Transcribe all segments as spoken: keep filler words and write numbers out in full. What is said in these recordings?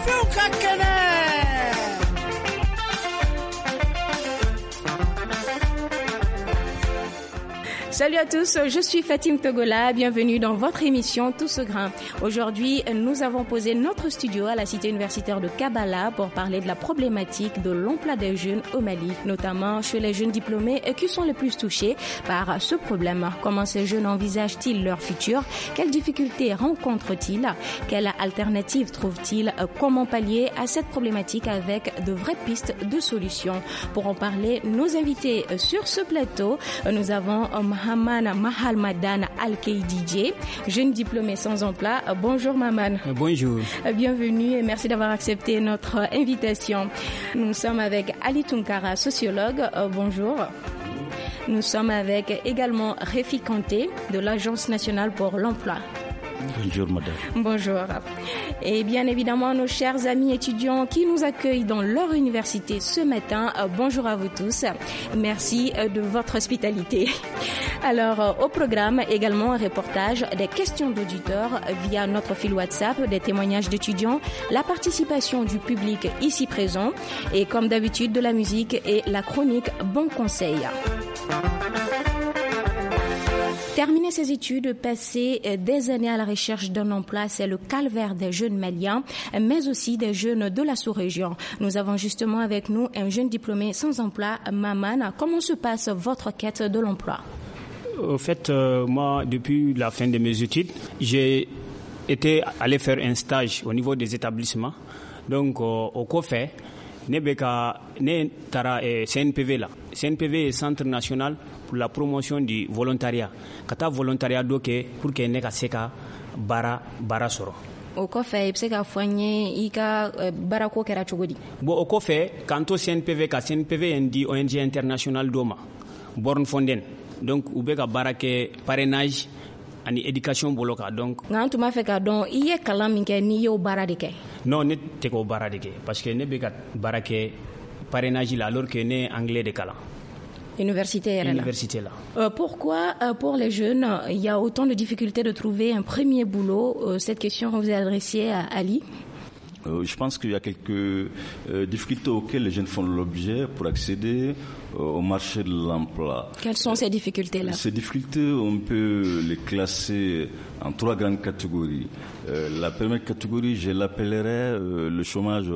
Salut à tous, je suis Fatim Togola, bienvenue dans votre émission Tout ce grain. Aujourd'hui, nous avons posé notre studio à la cité universitaire de Kabbalah pour parler de la problématique de l'emploi des jeunes au Mali, notamment chez les jeunes diplômés qui sont les plus touchés par ce problème. Comment ces jeunes envisagent-ils leur futur? Quelles difficultés rencontrent-ils? Quelles alternatives trouvent-ils? Comment pallier à cette problématique avec de vraies pistes de solutions? Pour en parler, nos invités sur ce plateau, nous avons Maman Mahalmadan Al-Keididje, jeune diplômé sans emploi. Bonjour Maman. Bonjour. Bienvenue et merci d'avoir accepté notre invitation. Nous sommes avec Ali Tunkara, sociologue. Bonjour. Nous sommes avec également Réfi Kanté de l'Agence nationale pour l'emploi. Bonjour madame. Bonjour. Et bien évidemment nos chers amis étudiants qui nous accueillent dans leur université ce matin. Bonjour à vous tous. Merci de votre hospitalité. Alors au programme également un reportage, des questions d'auditeurs via notre fil WhatsApp, des témoignages d'étudiants, la participation du public ici présent et comme d'habitude de la musique et la chronique Bon Conseil. Terminer ses études, passer des années à la recherche d'un emploi, c'est le calvaire des jeunes maliens, mais aussi des jeunes de la sous-région. Nous avons justement avec nous un jeune diplômé sans emploi, Maman. Comment se passe votre quête de l'emploi? Au fait, euh, moi, depuis la fin de mes études, j'ai été allé faire un stage au niveau des établissements. Donc, euh, au COFE, Nebeka, ne tara C N P V là. C N P V est Centre national pour la promotion du volontariat. Kata volontariat doke pour que ne ka seka bara bara soro. O kɔfɛ i bɛ se k'a fɔ an ye i ka baarako kɛra cogo di? Bon, o kɔfɛ kanto C N P V ka C N P V n di O N G international dɔ ma Born Fonden. Donc u bɛ ka baara kɛ parrainage ani éducation bolo kan. Donc nka an tun b'a fɛ k'a dɔn i ye kalan min kɛ n'i y'o baara de kɛ? Non, ne tɛ k'o baara de kɛ parce que ne bɛ ka baara kɛ parrainage la alors que ne ye anglais de kalan. Université, Université là. Euh, pourquoi, euh, pour les jeunes, il y a autant de difficultés de trouver un premier boulot? euh, Cette question, vous est adressée à Ali. Euh, je pense qu'il y a quelques euh, difficultés auxquelles les jeunes font l'objet pour accéder euh, au marché de l'emploi. Quelles sont ces difficultés-là? Ces difficultés, on peut les classer en trois grandes catégories. Euh, la première catégorie, je l'appellerais euh, le chômage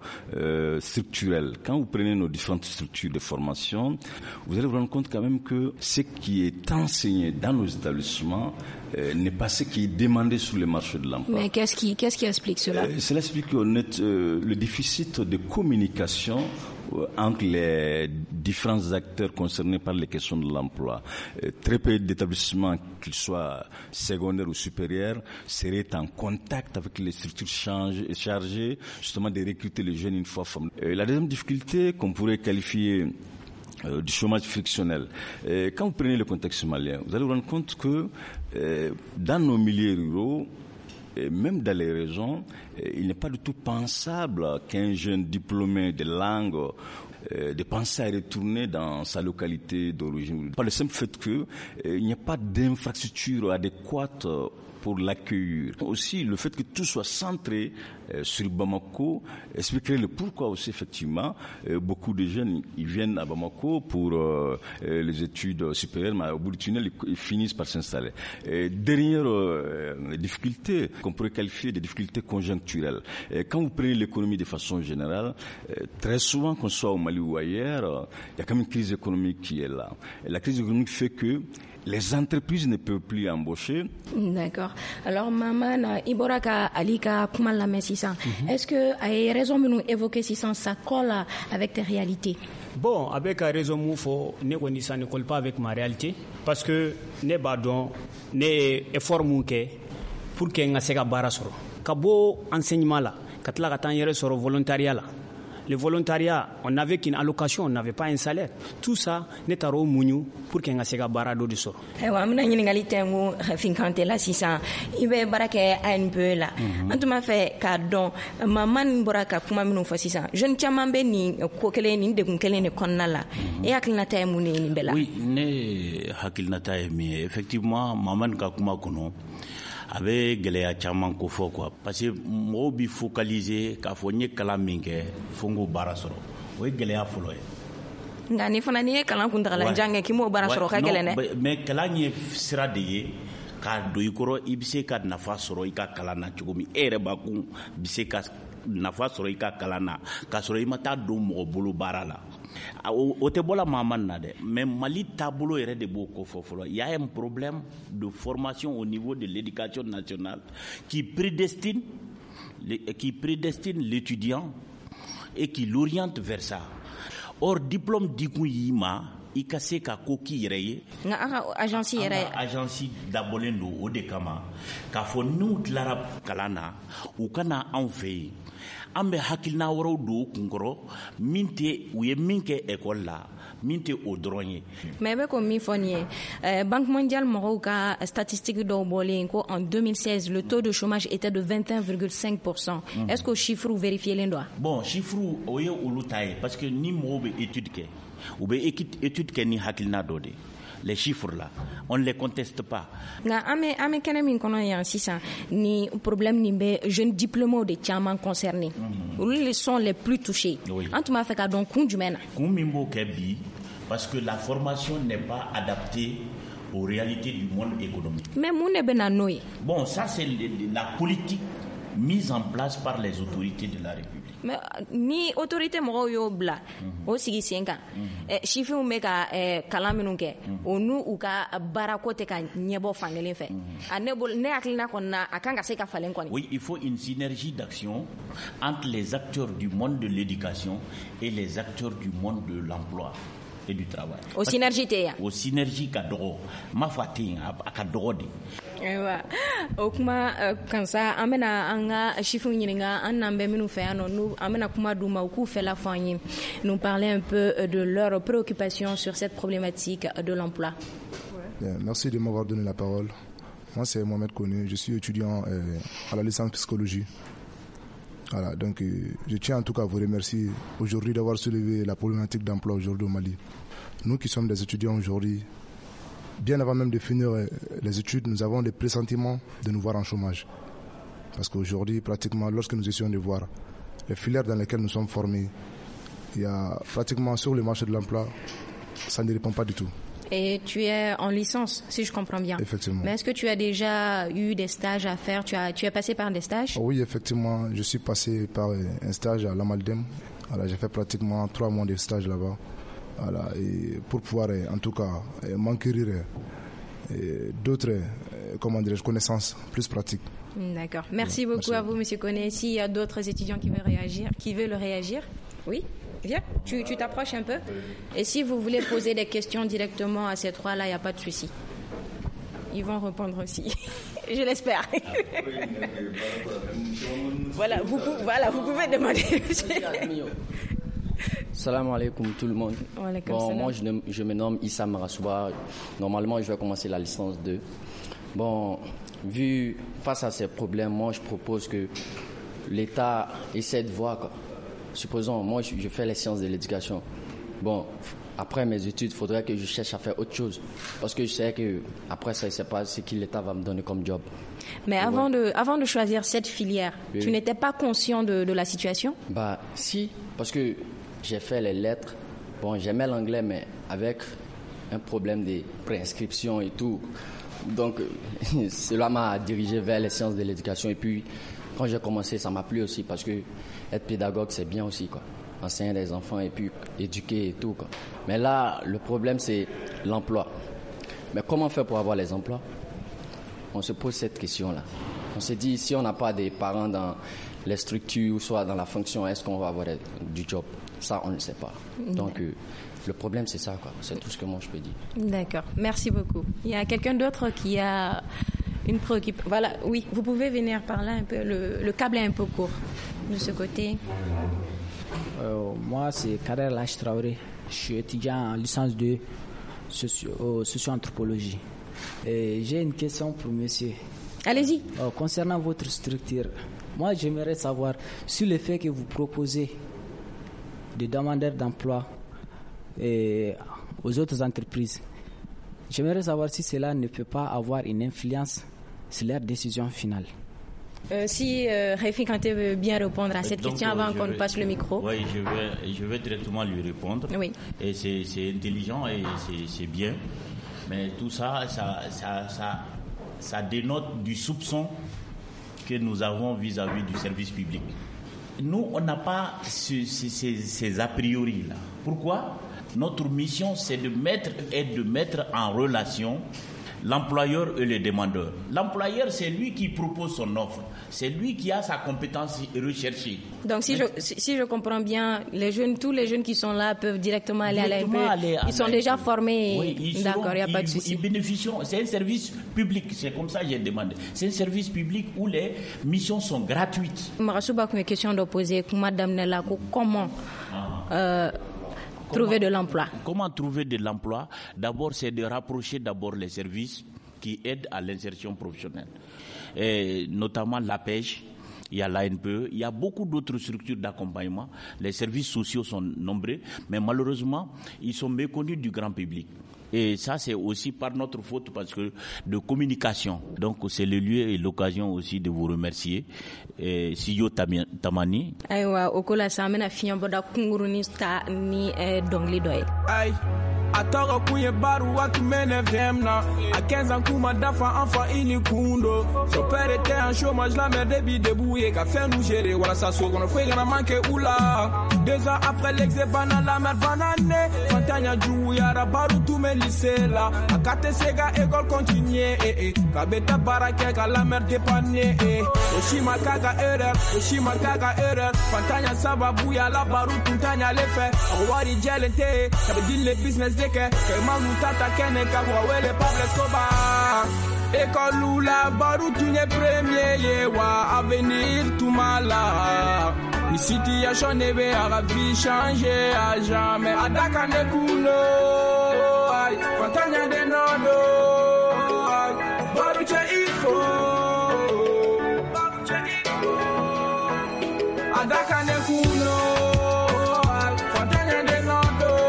euh, structurel. Quand vous prenez nos différentes structures de formation, vous allez vous rendre compte quand même que ce qui est enseigné dans nos établissements euh, n'est pas ce qui est demandé sur le marché de l'emploi. Mais qu'est-ce qui, qu'est-ce qui explique cela? euh, Cela explique euh, le déficit de communication entre les différents acteurs concernés par les questions de l'emploi. Euh, très peu d'établissements, qu'ils soient secondaires ou supérieurs, seraient en contact avec les structures chargées justement de recruter les jeunes une fois formés. Euh, la deuxième difficulté qu'on pourrait qualifier euh, du chômage frictionnel. Euh, quand vous prenez le contexte malien, vous allez vous rendre compte que euh, dans nos milieux ruraux, et même dans les régions, il n'est pas du tout pensable qu'un jeune diplômé de langue euh, de penser à retourner dans sa localité d'origine. Par le simple fait qu'il euh, n'y a pas d'infrastructure adéquate pour l'accueillir. Aussi, le fait que tout soit centré euh, sur Bamako expliquerait le pourquoi aussi, effectivement, euh, beaucoup de jeunes ils viennent à Bamako pour euh, euh, les études supérieures, mais au bout du tunnel, ils, ils finissent par s'installer. Et dernière euh, difficulté qu'on pourrait qualifier de difficultés conjoncturelles. Et quand vous prenez l'économie de façon générale, euh, très souvent, qu'on soit au Mali ou ailleurs, euh, il y a quand même une crise économique qui est là. Et la crise économique fait que les entreprises ne peuvent plus embaucher. D'accord. Alors, Maman, Iboraka Alika Kumalame Sissan, est-ce que a raison de nous évoquer Sissan, ça colle avec tes réalités? Bon, avec la raison, il faut que ça ne colle pas avec ma réalité. Parce que, ne badon, ne effort mouke pour que nga sega bara soro. Kabo enseignement là, katla katan yere soro volontariat là. Le volontariat, on n'avait qu'une allocation, on n'avait pas un salaire. Tout ça, n'est pas mounu pour qu'il y ait un barado de sort. Eh ouais, moi, j'ai une égalité où finquante là, si ça, il va baraquer un peu là. En tout cas, fait cadeau, maman baraka kuma minu fa si ça. Je ne tiens pas ni kokele ni de kokele ni konna là. Et akil na taye muni ni bela. Oui, ne hakil na taye mi effectivement maman ka kuma kono. a bɛ gɛlɛya caman ko fɔ quoi parce que mɔgɔw bi focaliser k'a fɔ n ye kalan min kɛ fo n k'o baara sɔrɔ o ye gɛlɛya fɔlɔ ye. nka ni fana n'i ye kalan kuntagalajan kɛ k'i m'o baara sɔrɔ o ka gɛlɛn dɛ. mais kalan ye sira de ye k'a don i kɔrɔ i bɛ se ka nafa sɔrɔ i ka kalan na cogo min e yɛrɛ bakun bɛ se ka nafa sɔrɔ i ka kalan na k'a sɔrɔ i ma taa don mɔgɔ bolo baara la. o tɛ bɔla maa na dɛ mais Mali taabolo yɛrɛ de b'o ko fɔ fɔlɔ. Il y a un problème de formation au niveau de l'éducation nationale qui prédestine qui prédestine l'étudiant et qui l'oriente vers ça. Or diplôme di kun y'i ma i ka se ka ko k'i yɛrɛ ye. nka an ka agence yɛrɛ. an ka agence dabɔlen don o de kama k'a fɔ n'u tilara kalan na u ka na anw fɛ yen an bɛ hakilina wɛrɛw don u kunkɔrɔ min tɛ u ye min kɛ école la min tɛ o dɔrɔn ye. mais bɛ ko min fɔ nin ye Banque mondiale mɔgɔw ka statistique dɔw bɔlen ko en deux mille seize le taux de chômage était de vingt et un virgule cinq pour cent. Mm-hmm. Est-ce que o chiffre vérifielen don wa. bon chiffre o ye olu ta ye parce que ni mɔgɔw bɛ étude kɛ u bɛ étude kɛ ni hakilina dɔ de ye. Les chiffres là, on ne les conteste pas. Nga ame ame kene min kono yan sisan ni problème ni be jeunes diplômés de caman concernés. Olu les sont les plus touchés. Oui. En tout ma fait ka don kun jumɛn na. Kun min b'o kɛ bi parce que la formation n'est pas adaptée aux réalités du monde économique. Mais mun ne bɛ na n'o ye. Bon, ça c'est la politique mise en place par les autorités de la République. Mais ni autorité mɔgɔw y'o bila o sigi sen kan sifinw bɛ ka kalan minnu kɛ o n'u u ka baarako tɛ ka ɲɛbɔ fankelen fɛ a ne bolo ne hakilina kɔni na a kan ka se ka falen kɔni. Oui, il faut une synergie d'action entre les acteurs du monde de l'éducation et les acteurs du monde de l'emploi et du travail. O synergie tɛ yan. O synergie ka dɔgɔ ma fa tɛ yen a ka dɔgɔ de. Ayiwa o kuma kan sa an bɛna an ka chiffres ɲininka an n'an bɛ minnu fɛ yan nɔ an bɛna kuma d'u ma u k'u fɛla fɔ an ye nous parler un peu de leurs préoccupations sur cette problématique de l'emploi. Bien, merci de m'avoir donné la parole. Moi c'est Mohamed Koné, je suis étudiant euh, à la licence psychologie. Voilà, donc euh, je tiens en tout cas à vous remercier aujourd'hui d'avoir soulevé la problématique d'emploi aujourd'hui au Mali. Nous qui sommes des étudiants aujourd'hui, bien avant même de finir les études, nous avons des pressentiments de nous voir en chômage. Parce qu'aujourd'hui, pratiquement, lorsque nous essayons de voir les filières dans lesquelles nous sommes formés, il y a pratiquement sur le marché de l'emploi, ça ne répond pas du tout. Et tu es en licence, si je comprends bien. Effectivement. Mais est-ce que tu as déjà eu des stages à faire? Tu as, tu es passé par des stages? Oui, effectivement, je suis passé par un stage à l'Amaldem. Voilà, j'ai fait pratiquement trois mois de stage là-bas. Voilà, et pour pouvoir en tout cas m'enquérir d'autres comment dirais-je, connaissances plus pratiques. D'accord. Merci beaucoup Merci. à vous, Monsieur Koné. S'il y a d'autres étudiants qui veulent réagir, qui veulent réagir, oui, viens, tu, tu t'approches un peu. Et si vous voulez poser des questions directement à ces trois-là, il n'y a pas de souci. Ils vont répondre aussi. Je l'espère. voilà, vous, voilà, vous pouvez demander. Salam alaikum tout le monde. Bon, moi je, je me nomme Issa Marasouba. Normalement je vais commencer la licence deux. Bon, vu face à ces problèmes, moi je propose que l'État essaie de voir quoi. Supposons, moi je, je fais les sciences de l'éducation. Bon, après mes études, il faudrait que je cherche à faire autre chose. Parce que je sais que après ça, je ne sais pas ce que l'État va me donner comme job. Mais avant, ouais. de, avant de choisir cette filière, oui. tu n'étais pas conscient de, de la situation? Bah si, parce que j'ai fait les lettres. Bon, j'aimais l'anglais, mais avec un problème de préinscription et tout. Donc, cela m'a dirigé vers les sciences de l'éducation. Et puis, quand j'ai commencé, ça m'a plu aussi parce que être pédagogue, c'est bien aussi, quoi. Enseigner des enfants et puis éduquer et tout, quoi. Mais là, le problème, c'est l'emploi. Mais comment faire pour avoir les emplois? On se pose cette question-là. On se dit, si on n'a pas des parents dans les structures, soit dans la fonction, est-ce qu'on va avoir du job? Ça, on ne sait pas. Donc, euh, le problème, c'est ça, quoi. C'est tout ce que moi, je peux dire. D'accord. Merci beaucoup. Il y a quelqu'un d'autre qui a une préoccupation. Voilà, oui, vous pouvez venir par là un peu. Le, le câble est un peu court de ce côté. Euh, moi, c'est Kader Lach Traoré. Je suis étudiant en licence deux socio, socio-anthropologie. Et j'ai une question pour monsieur. Allez-y. Euh, concernant votre structure, moi, j'aimerais savoir sur le fait que vous proposez des demandeurs d'emploi et aux autres entreprises. J'aimerais savoir si cela ne peut pas avoir une influence c'est leur décision finale. Euh, si euh, Refi Kanté veut bien répondre à cette Donc, question avant qu'on vais, passe le micro. Oui, je vais, je vais directement lui répondre. Oui. Et c'est, c'est intelligent et c'est, c'est bien. Mais tout ça ça, ça, ça, ça dénote du soupçon que nous avons vis-à-vis du service public. Nous, on n'a pas ce, ces, ces, ces a priori-là. Pourquoi ? Notre mission, c'est de mettre et de mettre en relation l'employeur et le demandeur. L'employeur, c'est lui qui propose son offre. C'est lui qui a sa compétence recherchée. Donc, si je, si, si je comprends bien, les jeunes, tous les jeunes qui sont là peuvent directement aller directement à l'A M P. Ils sont déjà formés. Oui, ils D'accord, il n'y a pas de ils, souci. Ils bénéficient. C'est un service public. C'est comme ça que j'ai demandé. C'est un service public où les missions sont gratuites. Marasouba, une question de poser. Madame Nelako, comment euh, trouver de l'emploi? Comment trouver de l'emploi? D'abord, c'est de rapprocher d'abord les services qui aident à l'insertion professionnelle, et notamment la pêche. Il y a l'A N P E, il y a beaucoup d'autres structures d'accompagnement. Les services sociaux sont nombreux, mais malheureusement, ils sont méconnus du grand public. Et ça, c'est aussi par notre faute parce que de communication. Donc, c'est le lieu et l'occasion aussi de vous remercier. Et Siyo Tamani. Aywa, okola samena fiamboda kunguruni sta ni dongli doy. Ay. Atoka kunye baru watu mene vyemna à quinze ans kuma dafa enfant ini kundo son père était en chômage la mère débit débouillé qu'a fait nous gérer voilà ça so qu'on fait gana manque oula deux ans après l'exébana la mère banane Fantanya Djouya baru tout me lycée là akate sega école continue eh eh kabeta barake ka la mère dépanner eh Oshima kaka erreur Oshima kaka erreur Fantanya sababu ya la baru tuntanya le fait awari jelente kabedil le business que manu tata kene ka wele Pablo Escobar école où la baru tu n'es premier yewa avenir tout mala ni situation ne va la vie changer à jamais adaka ne kuno ay Fantanya de nono ay baru che ifo baru che ifo adaka ne kuno ay Fantanya de nono.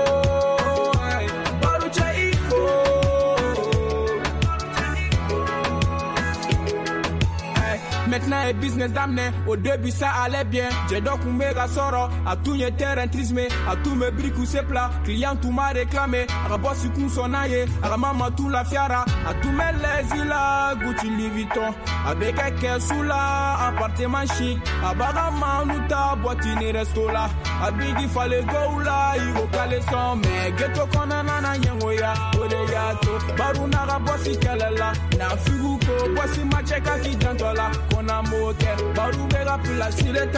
Maintenant, et business d'amener, au début ça allait bien. J'ai donc un méga soro, à tout les terrain trismé, à tous mes briques ou ses plats. Client tout m'a réclamé, à la bosse coup son aïe, à la maman tout la fiara, à tous mes les îles, Gucci Louis Vuitton, avec un caisse sous là, appartement chic, à Bagama, nous ta boîtine resto là, à Biggie fallait go là, il faut caler son, mais ghetto qu'on a nana yangoya, oleyato, Baruna la bosse qu'elle est là, na figuko, bosse ma cheka qui tente là. Na moke baru bega pula sileta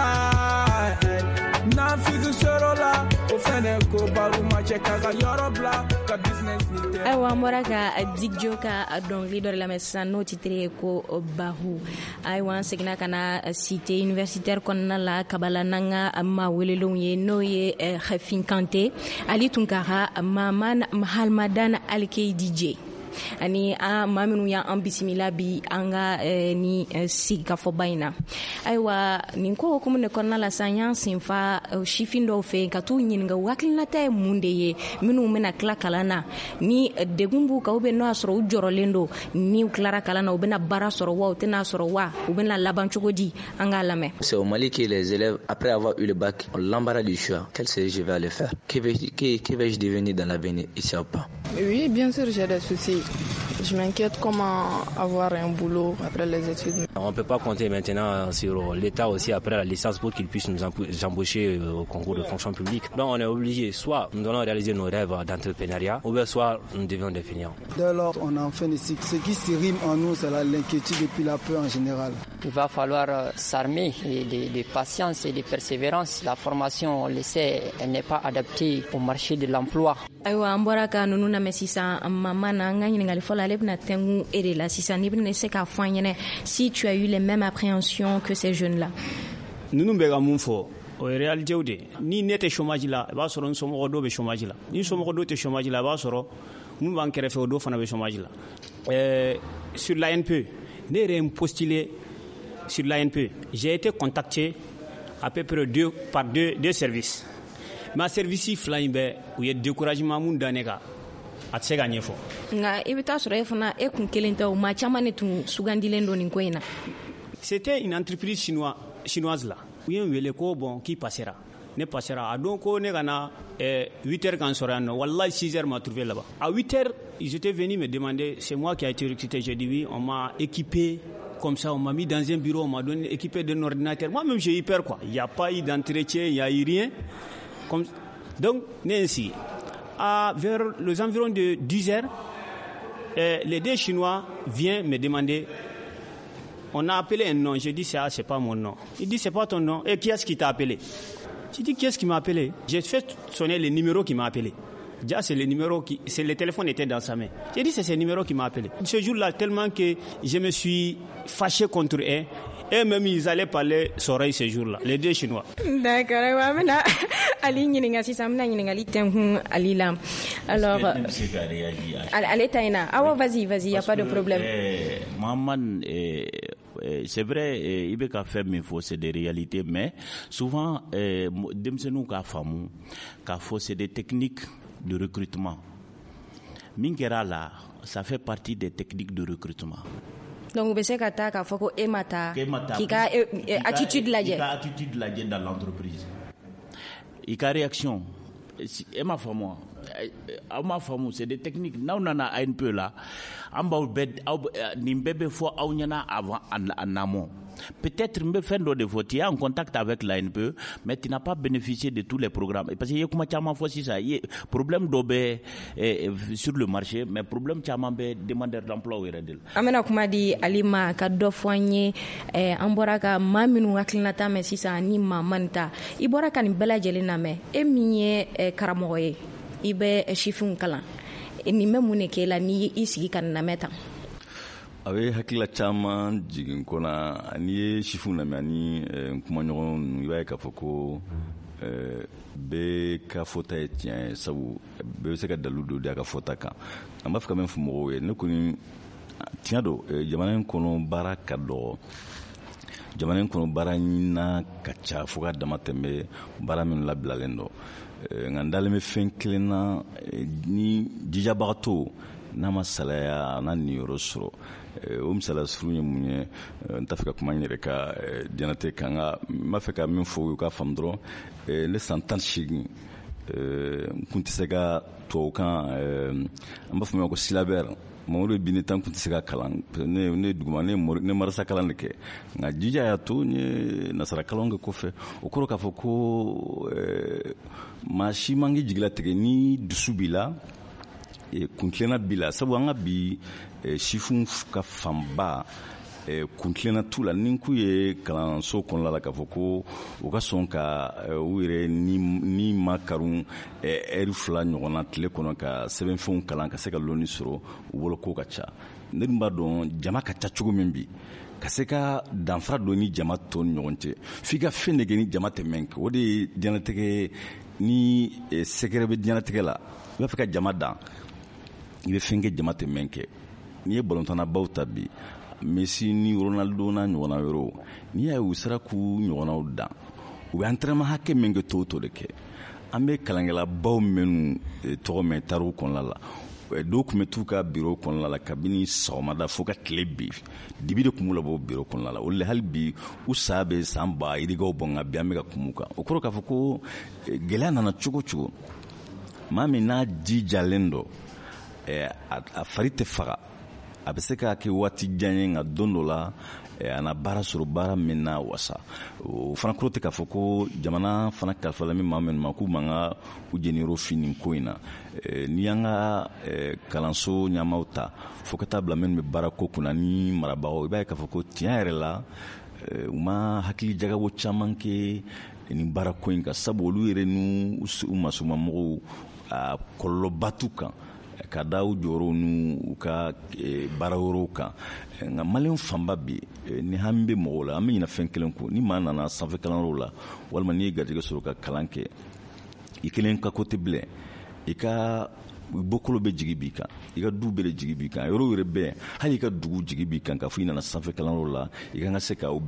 na figu sorola ofene ko baru macheka ga yorobla ka business ni te aywa moraka digjo ka donc leader la mesano titre ko bahu aywa segna kana cité universitaire konna la kabala nanga ma welelo ye noye Refi Kanté Ali Tunkara Maman Mahalmadan Alkei D J ani a maminu ya an bisimila bi an ga ni sigi ka fɔ bayina ayiwa nin ko hukumu de kɔnɔna la san y'an senfa sifin dɔw fɛ ka t'u ɲininka u hakilinata ye mun de ye minnu bɛna tila kalan na ni degun b'u kan u bɛ n'o y'a sɔrɔ u jɔrɔlen don ni u tilara kalan na u bɛna baara sɔrɔ wa u tɛna sɔrɔ wa u bɛna laban cogo di an k'a lamɛn. C'est au Mali que les élèves après avoir eu le bac ont l'embarras du choix. Quel C G je vais aller faire? Que vais-je, que, que vais-je devenir dans l'avenir? Ils ne savent pas. Oui, bien sûr, j'ai des soucis. Je m'inquiète comment avoir un boulot après les études. On ne peut pas compter maintenant sur l'État aussi après la licence pour qu'il puisse nous embaucher au concours de fonction publique. Donc on est obligé, soit nous allons réaliser nos rêves d'entrepreneuriat, ou bien soit nous devions définir. Dès lors, on en fait des cycles. Ce qui se rime en nous, c'est l'inquiétude et puis la peur en général. Il va falloir s'armer de, de patience et de persévérance. La formation, on le sait, elle n'est pas adaptée au marché de l'emploi. Aywa an bɔra ka nunu na mɛ sisan mama na an ka ɲininkali fɔlɔ ale bɛna tɛngu e de la sisan ni bɛna se k'a fɔ an ɲɛnɛ si tu as eu les mêmes appréhensions que ces jeunes là. Nunu bɛ ka mun fɔ o ye réalitéw de ni ne tɛ chômage la i b'a sɔrɔ n somɔgɔ dɔw bɛ chômage la ni somɔgɔ dɔw tɛ chômage la i b'a sɔrɔ mun b'an kɛrɛfɛ o dɔw fana bɛ chômage la euh, sur l'A N P E ne yɛrɛ ye postulé sur l'A N P E j'ai été contacté à peu près deux par deux, deux services ma service fila in bɛ u ye découragement mun da ne kan a tɛ se ka ɲɛfɔ. Nka i bɛ taa sɔrɔ e fana e kun kelen tɛ o maa caman de tun sugandilen don nin ko in na. C'était une entreprise chinoise, chinoise là. U ye n wele ko bon k'i passera. Ne passera. A don ko ne ka na eh, huit heures kan sɔrɔ yan nɔ. Wallahi six heures m'a trouvé là-bas. À huit heures, ils étaient venus me demander, c'est moi qui a été recruté. J'ai dit oui, on m'a équipé comme ça, on m'a mis dans un bureau, on m'a donné équipé d'un ordinateur. Moi-même, j'ai eu peur, quoi. Il n'y a pas eu d'entretien, il n'y a eu rien. Comme... Donc, ainsi, à, vers les environs de dix heures, eh, les deux Chinois viennent me demander. On a appelé un nom. J'ai dit, ça, c'est pas mon nom. Il dit, c'est pas ton nom. Et qui est-ce qui t'a appelé? J'ai dit, qui est-ce qui m'a appelé? J'ai fait sonner le numéro qui m'a appelé. Déjà, c'est le numéro qui, c'est le téléphone était dans sa main. J'ai dit, c'est ce numéro qui m'a appelé. Ce jour-là, tellement que je me suis fâché contre eux, et même ils allaient parler s'oreille ce jour-là, les deux Chinois. D'accord, voilà. Ali nyininga sisa mna nyininga litem Ali la. Alors, allez taina. Ah ouais, vas-y, vas-y, y a pas de problème. Eh, maman, eh, c'est vrai, eh, il a fait mais faut c'est des réalités, mais souvent, eh, demsenou ka famu, ka faut c'est des techniques de recrutement. Mingera là, ça fait partie des techniques de recrutement. Donc, vous savez que faut que emata, qui a attitude là, qui a attitude là dans l'entreprise. Il a réaction. Et ma femme, ma femme, c'est des techniques. Nous on en a un peu là. On va bed, nimbe fois on y en a avant en amont. Peut-être me faire des fautes. Tu es en contact avec l'A N P E, mais tu n'as pas bénéficié de tous les programmes. Parce qu'il y a comme tellement fois si ça, il y a problème d'obé sur le marché, mais problème tellement bé demandeur d'emploi ou redel. Amena kuma di alima ka do foanye ambora ka maminu aklinata me sisa ni mamanta. Ibora kan bela jelena me e minye karamoye. Ibe chifun kala. Ni memune kela ni isigi kan na meta. Avec hakila caman jigin kona ani ye chifu na ani kuma ɲɔgɔn i b'a ye k'a fɔ ko bɛɛ ka fɔta ye tiɲɛ sabu bɛɛ bɛ se ka dalu dɔ di a ka fɔta kan an b'a fɛ ka min fɔ mɔgɔw ye ne kɔni tiɲɛ don jamana in kɔnɔ baara ka dɔgɔ jamana in kɔnɔ baara ɲina ka ca fo ka dama tɛmɛ baara minnu labilalen dɔ nka n dalen bɛ fɛn kelen na ni jijabagatɔ n'a ma salaya n'a niyɔrɔ sɔrɔ o misala suru ye mun ye n t'a fɛ ka kuma n yɛrɛ ka diɲɛnatigɛ kan nka n b'a fɛ ka min fɔ u k'a faamu dɔrɔn ne san tan ni seegin n kun tɛ se ka tubabukan an b'a fɔ min ma ko silabɛri Mamadu Bineta n kun tɛ se ka kalan ne ne duguma ne ne marasa kalan de kɛ nka jija y'a to n ye nasara kalan kɛ kɔfɛ o kɔrɔ k'a fɔ ko maa si man k'i jigilatigɛ ni dusu b'i la kuntilenna b'i la sabu an ka bi sifun ka fanba kuntilenna t'u la ni k'u ye kalanso kɔnɔna la k'a fɔ ko u ka sɔn ka u yɛrɛ ni ma karun ɛri fila ɲɔgɔnna tile kɔnɔ ka sɛbɛnfɛnw kalan ka se ka lɔnni sɔrɔ u bolo ko ka ca ne dun b'a dɔn jama ka ca cogo min bi ka se ka danfara dɔ ni jama tɔw ni ɲɔgɔn cɛ f'i ka fɛn de kɛ ni jama tɛ mɛn kɛ o de ye diɲɛnatigɛ ni sɛgɛrɛ bɛ diɲɛnatigɛ la i b'a fɛ ka jama dan i bɛ fɛn kɛ jama tɛ mɛn kɛ n'i ye balontannabaw ta bi Messi ni Ronaldo n'a ɲɔgɔnna wɛrɛw n'i y'a ye u sera k'u ɲɔgɔnnaw dan u bɛ entraînement hakɛ min kɛ to to de kɛ an bɛ kalankɛlabaw minnu tɔgɔ mɛn tariw kɔnɔna la dɔw tun bɛ t'u ka biro kɔnɔna la kabini sɔgɔmada fo ka tile bin dibi de tun b'u labɔ biro kɔnɔna la o de hali bi u sa bɛ san ba yirigaw bɔ nka bi an bɛ ka kumu kan o kɔrɔ k'a fɔ ko gɛlɛya nana cogo cogo maa min n'a jijalen dɔ a fari tɛ faga a bɛ se k'a kɛ waati jan ye nka don dɔ la a na baara sɔrɔ baara min na wasa o fana kɔrɔ tɛ k'a fɔ ko jamana fana kalifala min maa minnu ma k'u man ka u jeniyɔrɔ fin nin ko in na n'i y'an ka kalanso ɲɛmaaw ta fo ka taa bila minnu bɛ baara ko kunna ni marabagaw i b'a ye k'a fɔ ko tiɲɛ yɛrɛ la u ma hakili jagabɔ caman kɛ nin baara ko in kan sabu olu yɛrɛ n'u masomamɔgɔw a kɔlɔlɔba t'u kan ka da u jɔyɔrɔw n'u ka baara wɛrɛw kan nka maliyɛn fanba bi ni hami bɛ mɔgɔw la an bɛ ɲinɛ fɛn kelen kɔ ni maa nana sanfɛ kalanyɔrɔw la walima n'i ye garijɛgɛ sɔrɔ ka kalan kɛ i kelen ka ko tɛ bilen i ka bokolo bɛ jigi b'i kan i ka du bɛɛ de jigi b'i kan yɔrɔ yɛrɛ bɛɛ hali i ka dugu jigi b'i kan k'a fɔ i nana sanfɛ kalanyɔrɔ la i kan ka se ka o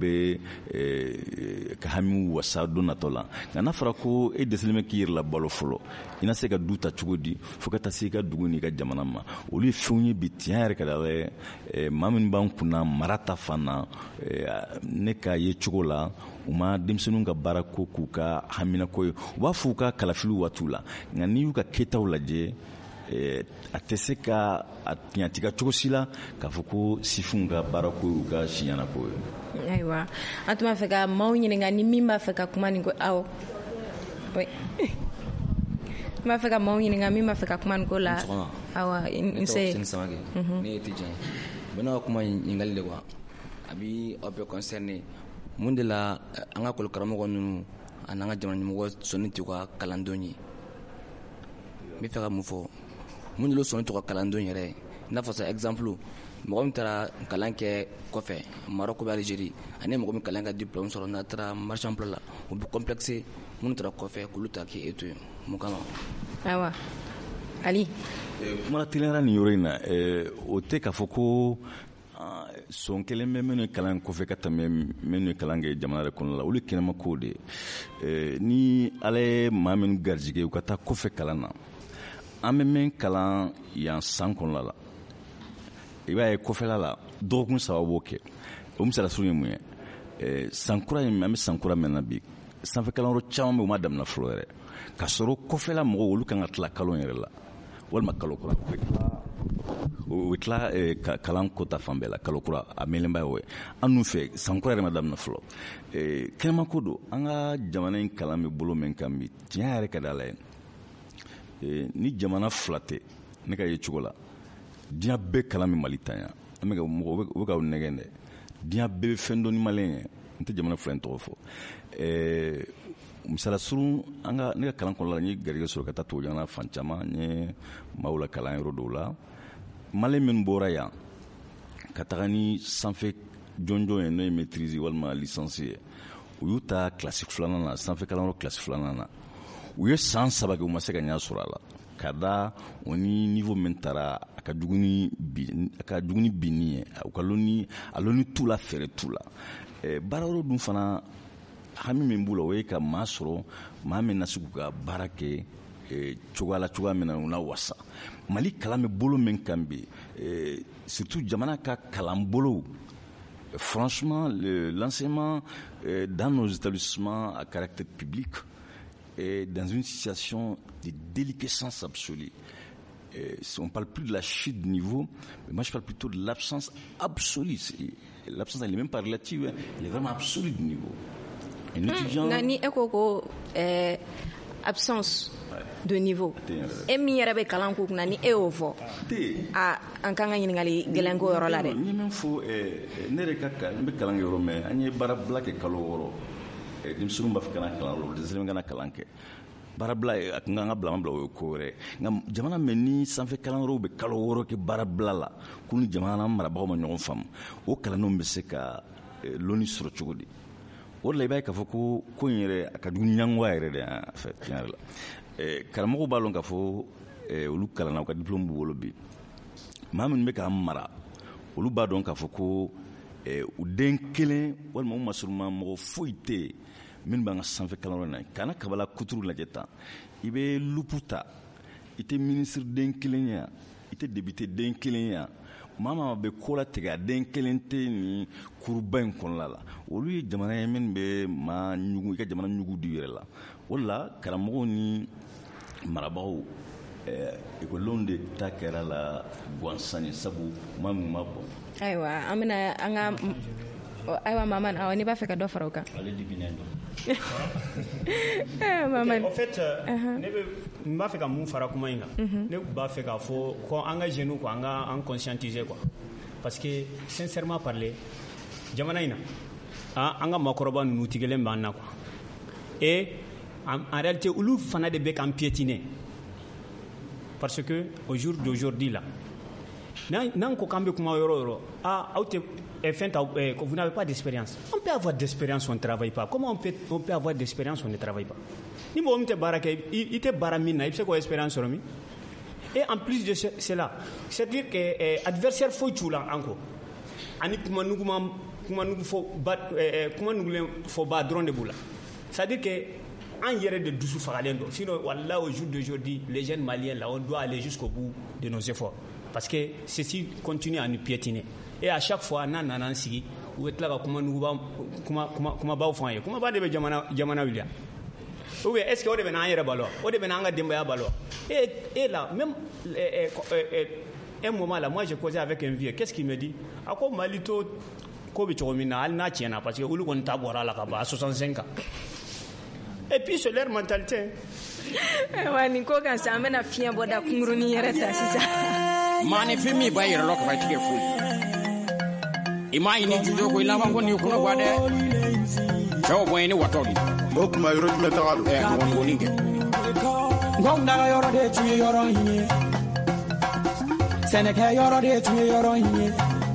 bɛ ka hami wasa don natɔ la nka n'a fɔra ko e dɛsɛlen bɛ k'i yɛrɛ la balo fɔlɔ i na se ka du ta cogo di fo ka taa se i ka dugu n'i ka jamana ma olu ye fɛnw ye bi tiɲɛ yɛrɛ ka da la maa min b'an kunna mara ta fan na ne ka ye cogo la u ma denmisɛnninw ka baara ko k'u ka haminako ye u b'a fɔ u ka kalafiliw waatiw la nka n'i y'u ka kɛtaw lajɛ a tɛ se ka a tiɲɛtiga cogo si la k'a fɔ ko sifinw ka baara ko y'u ka siɲanako ye. Ayiwa an tun b'a fɛ ka maaw ɲininka ni min b'a fɛ ka kuma nin ko aw oui n b'a fɛ ka maaw ɲininka min b'a fɛ ka kuma nin ko la awa n se ne ye étudiant ye bɛna ka kuma ɲininkali de quoi a bi aw bɛɛ concerné mun de la an ka école karamɔgɔ ninnu a n'an ka jamana ɲɛmɔgɔ sɔnni t'u ka kalandenw ye n bɛ fɛ ka mun fɔ mun de lo sɔnni t'u ka kalandenw yɛrɛ i n'a fɔ sa exemple mɔgɔ min taara kalan kɛ kɔfɛ Maroc ou Algérie ani mɔgɔ min kalan ka diplôme sɔrɔ n'a taara marché emploi la o bɛ complexé minnu taara kɔfɛ k'olu ta k'e to yen mun kama. Ayiwa Ali. kuma teliyara nin yɔrɔ in na o tɛ k'a fɔ ko son kelen bɛ minnu ye kalan kɔfɛ ka tɛmɛ minnu ye kalan kɛ jamana yɛrɛ kɔnɔna la olu kɛnɛma kow de ni ala ye maa minnu garijɛgɛ u ka taa kɔfɛ kalan na an bɛ min kalan yan san kɔnɔna la i b'a ye kɔfɛla la dɔgɔkun saba b'o kɛ o misala surun ye mun ye san kura in an bɛ san kura mɛn na bi sanfɛ kalanyɔrɔ caman bɛ u ma daminɛ fɔlɔ yɛrɛ ka sɔrɔ kɔfɛla mɔgɔw olu kan ka tila kalo yɛrɛ la walima kalo kura o bɛ tila kalan kota fan bɛɛ la kalo kura a mɛnlenba ye o ye an n'u fɛ san kura yɛrɛ ma daminɛ fɔlɔ kɛnɛma ko don an ka jamana in kalan bɛ bolo min kan bi tiɲɛ yɛrɛ ka di ala ye ni jamana fila tɛ ne ka ye cogo la diɲɛ bɛɛ kalan min Mali ta yan an bɛ ka mɔgɔ u bɛ ka nɛgɛn dɛ diɲɛ bɛɛ bɛ fɛn dɔnni maliyɛn ye n tɛ jamana fila in tɔgɔ fɔ misala surun an ka ne ka kalan kɔnɔna la n ye garijɛgɛ sɔrɔ ka taa tubabu jamana fan caman n ye maaw la kalan yɔrɔ dɔw la maliyɛn minnu bɔra yan ka taga ni sanfɛ jɔnjɔn ye n'o ye maîtrise walima licence ye u y'u ta kilasi filanan na sanfɛ kalanyɔrɔ kilasi filanan na u ye san saba kɛ u ma se ka ɲɛ sɔrɔ a la ka da o ni niveau min taara a ka jugu ni a ka jugu ni binni ye u ka lɔnni a lɔnni t'u la fɛɛrɛ t'u la baara yɔrɔ dun fana hami min b'u la o ye ka maa sɔrɔ maa min na se k'u ka baara kɛ cogoya la cogoya min na u la wasa Mali kalan bɛ bolo min kan bi surtout jamana ka kalan bolo franchement l'enseignement dans nos établissements à caractère public est dans une situation de déliquescence absolue. Et on ne parle plus de la chute de niveau, mais moi je parle plutôt de l'absence absolue. L'absence, elle n'est même pas relative, elle est vraiment absolue de niveau. Un étudiant... Nani ekoko absence de niveau. E min yɛrɛ bɛ kalan ko kunna ni e y'o fɔ a an kan ka ɲininkali gɛlɛn ko yɔrɔ la dɛ. N ye min fɔ ne yɛrɛ ka n bɛ kalan kɛ yɔrɔ mɛn an ye baarabila kɛ kalo wɔɔrɔ denmisɛnninw b'a fɛ ka na kalan yɔrɔ denmisɛnninw ka na kalan kɛ baarabila a kun kan ka bila an bila o ye ko wɛrɛ nka jamana mɛ ni sanfɛ kalanyɔrɔw bɛ kalo wɔɔrɔ kɛ baarabila la ko ni jamana marabagaw ma ɲɔgɔn faamu o kalandenw bɛ se ka lɔnni sɔrɔ cogo di o de la i b'a ye k'a fɔ ko ko in yɛrɛ a ka jugu ɲangoya yɛrɛ de en fait tiɲɛ yɛrɛ la karamɔgɔw b'a lɔn k'a fɔ olu kalanna u ka diplôme b'u bolo bi maa minnu bɛ k'an mara olu b'a dɔn k'a fɔ ko u den kelen walima u masuruma mɔgɔ foyi tɛ yen minnu b'an ka sanfɛ kalanyɔrɔ na kana kabala kuturu lajɛ tan i bɛ lupu ta i tɛ ministre den kelen ye yan i tɛ député den kelen ye yan maa maa bɛ ko la tigɛ a den kelen tɛ nin kuruba in kɔnɔna la olu ye jamana ye minnu bɛ maa ɲugu i ka jamana ɲugu di yɛrɛ la o de la karamɔgɔw ni marabagaw ekɔlidenw de ta kɛra la gansan ye sabu maa min ma bɔn. Ayiwa an bɛna an ka ayiwa Maman awa n'i b'a fɛ ka dɔ fara o kan. Ale dibinnen don. Maman. En fait ne bɛ n b'a fɛ ka mun fara kuma in kan. Ne b'a fɛ k'a fɔ ko an ka jeunes quoi an ka an conscientiser quoi parce que sincèrement parler jamana in na an ka maakɔrɔba ninnu tigɛlen b'an na quoi et en réalité olu fana de bɛ k'an piétiner. Parce que au jour d'aujourd'hui là, n'an ko k'an bɛ kuma yɔrɔ o yɔrɔ ah aw tɛ fɛn ta vous n'avez pas d'expérience. On peut avoir d'expérience on ne travaille pas. Comment on peut on peut avoir d'expérience on ne travaille pas? Ni mɔgɔ min tɛ baara kɛ i tɛ baara min na i bɛ se k'o expérience sɔrɔ min? Et en plus de cela, c'est-à-dire que eh, adversaire faut tout là encore. Ani kuma nugu ma kuma nugu fo ba eh, kuma nugu le fo ba drone de boula. C'est-à-dire que en yere de dusu fagalen do. Sinon wallah au jour d'aujourd'hui, les jeunes maliens là, on doit aller jusqu'au bout de nos efforts parce que ceci continue à nous piétiner. Et à chaque fois nan nan sigi ou être là kuma nugu ba kuma kuma kuma ba fanye. Kuma ba de jamana jamana wilia. Ou est-ce que on devait n'aller balo? On devait n'aller demba balo. Et et là même eh, eh, eh, un moment là, moi j'ai causé avec un vieux. Qu'est-ce qu'il me dit? À quoi malito ko bi chomina al na tiena parce que ulu kon tabora la kaba à soixante-cinq ans. Et puis c'est leur mentalité. Wani ko kan sa mena fiya boda kunguruni yere ta sisa. Mane fimi bayir lok ba tike fu. Ima ini judo ko ila bango ni ko bade. Taw boy ni watodi. Donc ma yoro me tagalo. Eh ngon goninge. Ngom daga yoro de tu yoro hinye. Seneke yoro de tu yoro hinye.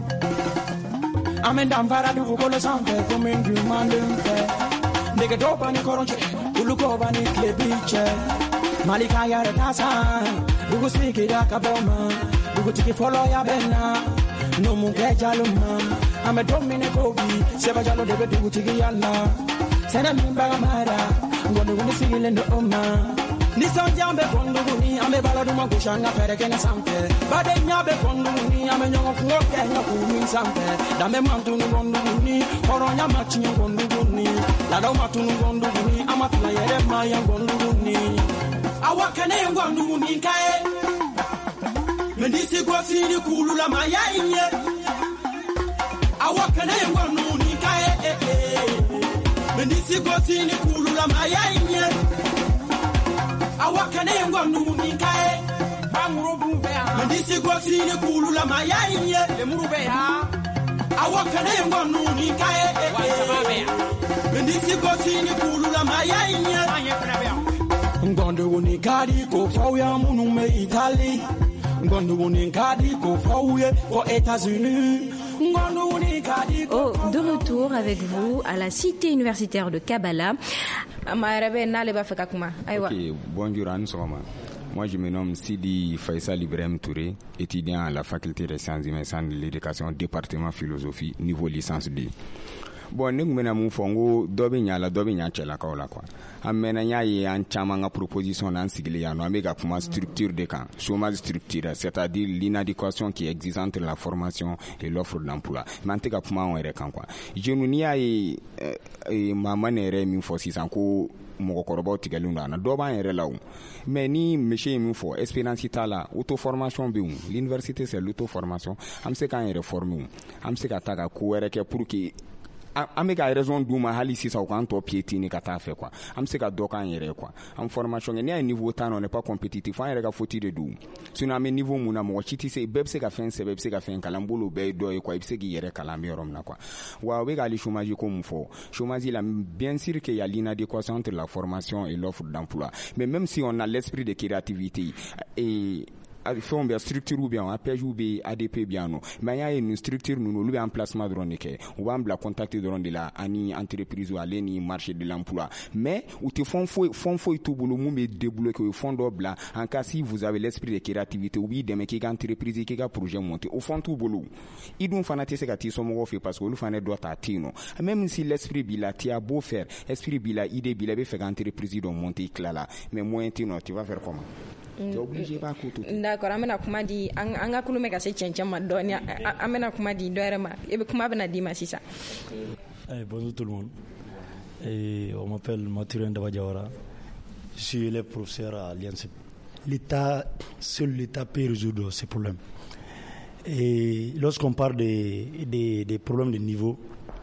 Amen dam para du ko lo sanke ko men du mandempe. Nigga dope ani koronche. Uluko bani klebiche. Malika yare tasa. Dugu speak it akaboma. Dugu tiki follow ya bena. No munge jaluma. Ame domine kobi. Seba jalo debe dugu tiki yalla. Sena mimba mara. Ngondo ngondo sigile ndo oma. Nissan jambe konduguni ame baladu makushanga pereke na sampe bade nyabe konduguni ame nyongo kuoke na kumi sampe dame mantunu konduguni oronya machinyo konduguni lado matunu konduguni ama tula yere maya konduguni awakane konduguni kae mendisi kwa sini kulula maya inye awakane konduguni kae mendisi kwa sini kulula maya inye awakane ngwandu munikae banguru bea mandisi gosini kulula mayainye le murubea awakane ngwandu munikae wasababea mandisi gosini kulula mayainye ngwandu munikadi ko fawya munume Italie ngwandu munikadi ko fawye aux États-Unis. Oh, de retour avec vous à la cité universitaire de Kabbalah. Okay, bonjour à nous. Moi, je me nomme Sidi Faisal Ibrahim Touré, étudiant à la faculté des sciences humaines et de l'éducation, département philosophie, niveau licence deux. Bon, nous avons fait un dobe nyala dobe nyachela kaola kwa. Amena nyaye an chama nga proposition nan sigile ya no amega kuma structure de camp, chômage structurel, c'est-à-dire l'inadéquation qui existe entre la formation et l'offre d'emploi. Manteka kuma on ere kan kwa. Je nous nia e mama nere mi fo sisan ko mokokoroba tigalunda na doba ere lawo. Mais ni monsieur mi fo expérience tala auto formation bi l'université c'est l'auto formation. Am se kan ere former. Am se ka taka ko ere ke pour que ameka raison duma hali sisa ko anto piétiner kata fait quoi am se ka doka yere quoi en formation ni à niveau temps on n'est pas compétitif on rega foti de dou suna me niveau muna mo chiti se bebse ka fen se bebse ka fen kalambolo be do e quoi bse gi yere kalambe rom na quoi wa we ga li chômage comme fo chômage là bien sûr qu'il y a l'inadéquation entre la formation et l'offre d'emploi mais même si on a l'esprit de créativité et fond bien structure ou bien A P J ou bien A D P bien non mais il y a une structure nous nous en placement de ronde ou on va contacter de ronde là ani entreprise ou aller ni marché de l'emploi mais ou te font faut font faut tout boulot mais débloquer au fond d'obla en cas si vous avez l'esprit de créativité ou bien des mecs qui entreprise qui a projet monté au fond tout boulot ils doivent fanater ce que sont fait parce que le fanet doit atteindre même si l'esprit bila tu as beau faire esprit bila idée bila be faire entreprise doit monter là mais moins tu vas faire comment? D'accord, amena kuma di anga kulume ka se chencha madoni amena kuma di doerema ebe kuma bena di masisa. Eh, bonjour tout le monde. Et on m'appelle Mathurin Davadiawara. Je suis élève professeur à l'I N S E P. L'État, seul l'État peut résoudre ces problèmes. Et lorsqu'on parle des, des, des problèmes de niveau,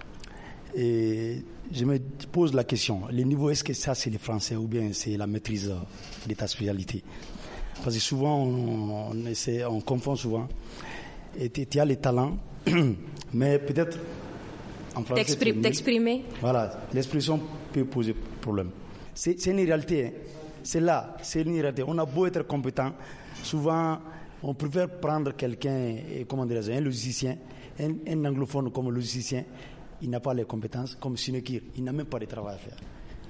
et je me pose la question, le niveau, est-ce que ça c'est le français ou bien c'est la maîtrise de ta spécialité? Parce que souvent, on, on, essaie, on confond souvent. Et tu as les talents, mais peut-être en français... T'exprimer. T'exprimer. Voilà, l'expression peut poser problème. C'est, c'est une réalité. Hein. C'est là, c'est une réalité. On a beau être compétent, souvent, on préfère prendre quelqu'un, comment dire, un logicien, un, un anglophone comme logicien, il n'a pas les compétences, comme Sinekir, il n'a même pas de travail à faire.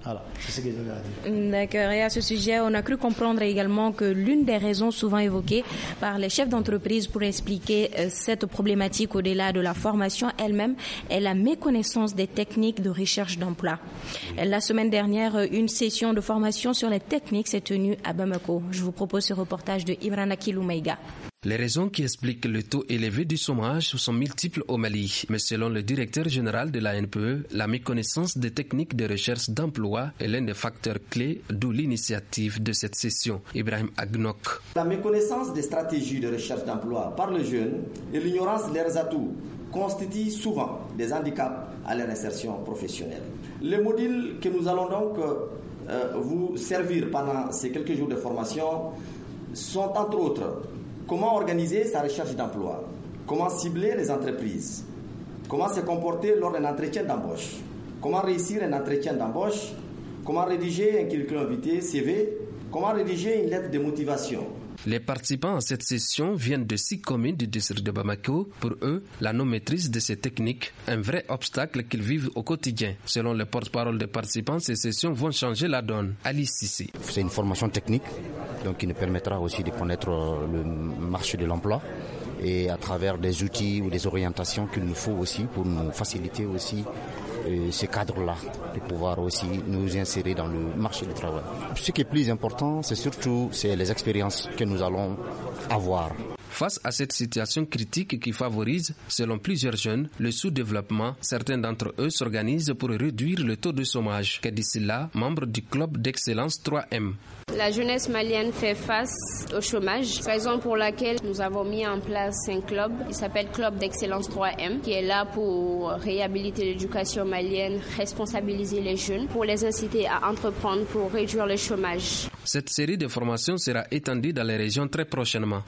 Voilà, c'est ce que j'avais à dire. D'accord. Et à ce sujet, on a cru comprendre également que l'une des raisons souvent évoquées par les chefs d'entreprise pour expliquer euh, cette problématique au-delà de la formation elle-même est la méconnaissance des techniques de recherche d'emploi. Oui. La semaine dernière, une session de formation sur les techniques s'est tenue à Bamako. Je vous propose ce reportage de Imran Akiloumaïga. Les raisons qui expliquent le taux élevé du chômage sont multiples au Mali, mais selon le directeur général de la N P E, la méconnaissance des techniques de recherche d'emploi est l'un des facteurs clés, d'où l'initiative de cette session. Ibrahim Agnok. La méconnaissance des stratégies de recherche d'emploi par les jeunes et l'ignorance de leurs atouts constituent souvent des handicaps à leur insertion professionnelle. Les modules que nous allons donc euh, vous servir pendant ces quelques jours de formation sont entre autres: comment organiser sa recherche d'emploi, comment cibler les entreprises, comment se comporter lors d'un entretien d'embauche, comment réussir un entretien d'embauche, comment rédiger un curriculum vitae C V, comment rédiger une lettre de motivation. Les participants à cette session viennent de six communes du district de Bamako. Pour eux, la non-maîtrise de ces techniques est un vrai obstacle qu'ils vivent au quotidien. Selon le porte-parole des participants, ces sessions vont changer la donne. Ali Sissi. C'est une formation technique, donc qui nous permettra aussi de connaître le marché de l'emploi et à travers des outils ou des orientations qu'il nous faut aussi pour nous faciliter aussi euh, ce cadre-là, de pouvoir aussi nous insérer dans le marché du travail. Ce qui est plus important, c'est surtout c'est les expériences que nous allons avoir. Face à cette situation critique qui favorise, selon plusieurs jeunes, le sous-développement, certains d'entre eux s'organisent pour réduire le taux de chômage. Kadisila, membre du club d'excellence trois M. La jeunesse malienne fait face au chômage, raison pour laquelle nous avons mis en place un club, il s'appelle Club d'excellence trois M, qui est là pour réhabiliter l'éducation malienne, responsabiliser les jeunes, pour les inciter à entreprendre pour réduire le chômage. Cette série de formations sera étendue dans les régions très prochainement.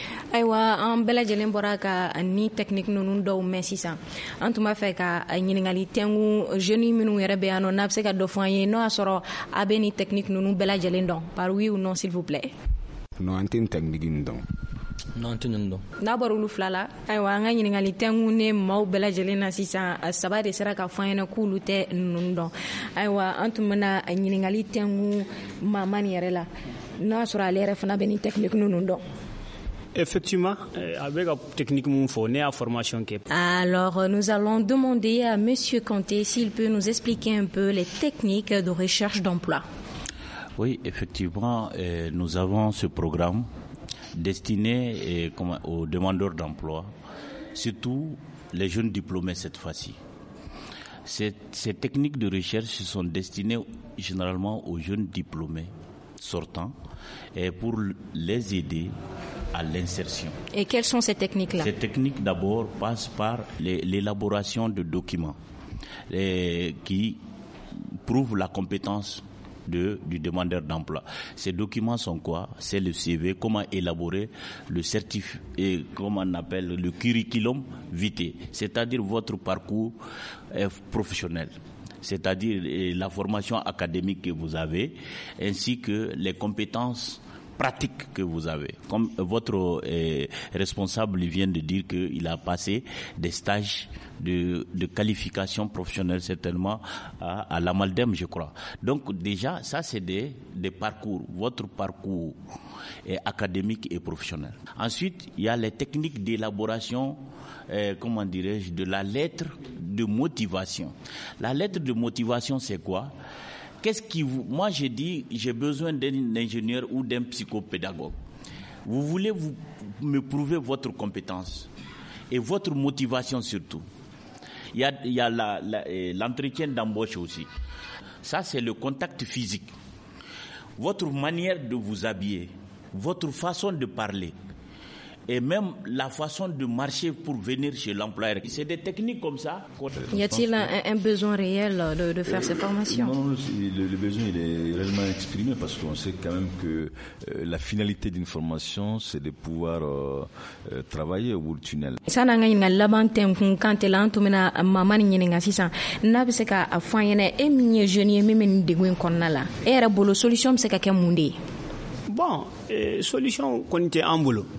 Aywa an bɛɛ lajɛlen bɔra ka ni technique ninnu dɔw mɛn sisan an tun b'a fɛ ka ɲininkali tɛngu jeunes minnu yɛrɛ bɛ yan nɔ n'a bɛ se ka dɔ fɔ an ye n'o y'a sɔrɔ a bɛ ni technique ninnu bɛɛ lajɛlen dɔn par oui ou non s'il vous plaît. non an tɛ ni technique ninnu dɔn. non an tɛ ninnu dɔn. n'a bɔra olu fila la ayiwa an ka ɲininkali tɛngu ne maaw bɛɛ lajɛlen na sisan saba de sera ka fɔ an ɲɛna k'olu tɛ ninnu dɔn ayiwa an tun bɛna ɲininkali tɛngu maama nin yɛrɛ la n'o y'a sɔrɔ ale yɛrɛ fana bɛ ni technique ninnu dɔn. Effectivement, avec la technique Mounfo, à formation. Alors, nous allons demander à Monsieur Kanté s'il peut nous expliquer un peu les techniques de recherche d'emploi. Oui, effectivement, euh, nous avons ce programme destiné euh, comme, aux demandeurs d'emploi, surtout les jeunes diplômés cette fois-ci. Ces, ces techniques de recherche sont destinées généralement aux jeunes diplômés sortants et pour les aider à l'insertion. Et quelles sont ces techniques-là? Ces techniques d'abord passent par les, l'élaboration de documents les, qui prouvent la compétence de, du demandeur d'emploi. Ces documents sont quoi? C'est le C V, comment élaborer le certificat, et comment on appelle le curriculum vitae, c'est-à-dire votre parcours euh, professionnel. C'est-à-dire la formation académique que vous avez, ainsi que les compétences pratiques que vous avez. Comme votre euh, responsable vient de dire qu'il a passé des stages de, de qualification professionnelle certainement à, à l'Amaldem, je crois. Donc déjà, ça c'est des, des parcours, votre parcours est académique et professionnel. Ensuite, il y a les techniques d'élaboration, euh, comment dirais-je, de la lettre de motivation. La lettre de motivation, c'est quoi? Qu'est-ce qui vous... Moi, j'ai dit, j'ai besoin d'un ingénieur ou d'un psychopédagogue. Vous voulez vous, me prouver votre compétence et votre motivation surtout. Il y a, il y a la, la, l'entretien d'embauche aussi. Ça, c'est le contact physique. Votre manière de vous habiller, votre façon de parler, et même la façon de marcher pour venir chez l'employeur. C'est des techniques comme ça. Y a-t-il un, un besoin réel de, de faire ces formations? Non, non, le, le besoin il est réellement exprimé parce qu'on sait quand même que euh, la finalité d'une formation, c'est de pouvoir euh, euh, travailler au bout du tunnel. Sana nga ɲininka laban tɛ kun kan tɛ la an tun bɛna mama ni ɲininka sisan n'a bɛ se ka a fɔ an ɲɛna e min ye jeune ye min bɛ nin degun in kɔnɔna la e yɛrɛ bolo solution bɛ se ka kɛ mun de ye? Bon, eh, solution kɔni tɛ an bolo.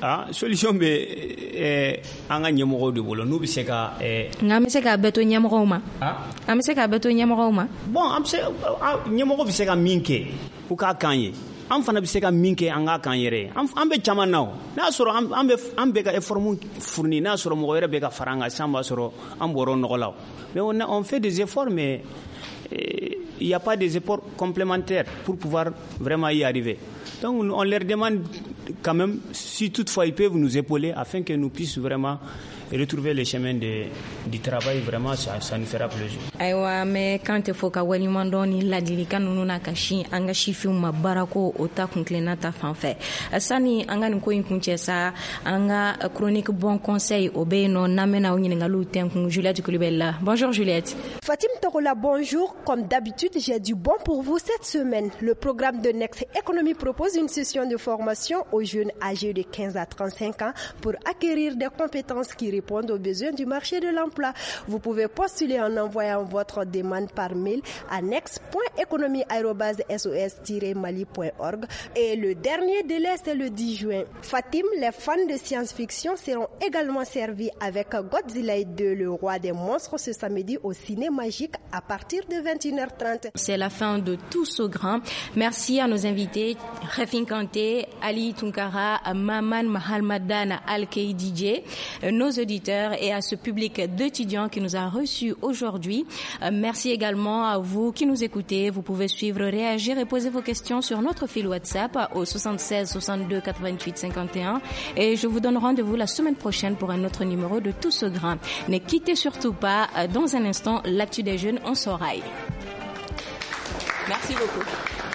Ah, solution be eh anga nyemoro de bolo no bi se ka eh ngam se ka beto nyemoro ma ah am se ka beto nyemoro ma bon am se nyemoro bi se ka minke u ka kanye am fana bi se ka minke anga kan yere am am be chama naw na soro am am be am be ka effort fourni na soro mo yere be ka faranga samba soro am boro nokolaw mais on a, on fait des efforts mais il n'y a pas des efforts complémentaires pour pouvoir vraiment y arriver. Donc on leur demande quand même si toutefois ils peuvent nous épauler afin que nous puissions vraiment retrouver les chemins de, du travail. Vraiment ça, ça nous fera plaisir. Aywa mais quand il faut ka waliman doni ladili kanunu na kashi anga shifu mabarako ota kunklena ta fanfait sani anga nko inkunche sa anga chronique bon conseil obeno namena onyinga luten Juliette Kulibella. Bonjour Juliette. Fatim Togola, bonjour. Comme d'habitude, j'ai du bon pour vous cette semaine. Le programme de Next Economy propose une session de formation aux jeunes âgés de quinze à trente-cinq ans pour acquérir des compétences qui répondent aux besoins du marché de l'emploi. Vous pouvez postuler en envoyant votre demande par mail à next point economy arobase s o s tiret mali point org et le dernier délai c'est le dix juin. Fatim, les fans de science-fiction seront également servis avec Godzilla deux, le roi des monstres, ce samedi au Ciné Magique à partir de vingt et une heures trente. C'est la fin de Tout ce grand. Merci à nos invités, Refin Kanté, Ali Tunkara, Maman Mahalmadana Al-Kei D J, nos auditeurs et à ce public d'étudiants qui nous a reçus aujourd'hui. Merci également à vous qui nous écoutez. Vous pouvez suivre, réagir et poser vos questions sur notre fil WhatsApp au soixante-seize soixante-deux quatre-vingt-huit cinquante et un. Et je vous donne rendez-vous la semaine prochaine pour un autre numéro de Tout ce grand. Ne quittez surtout pas. Dans un instant, l'actu des jeunes en Sorail. Merci beaucoup.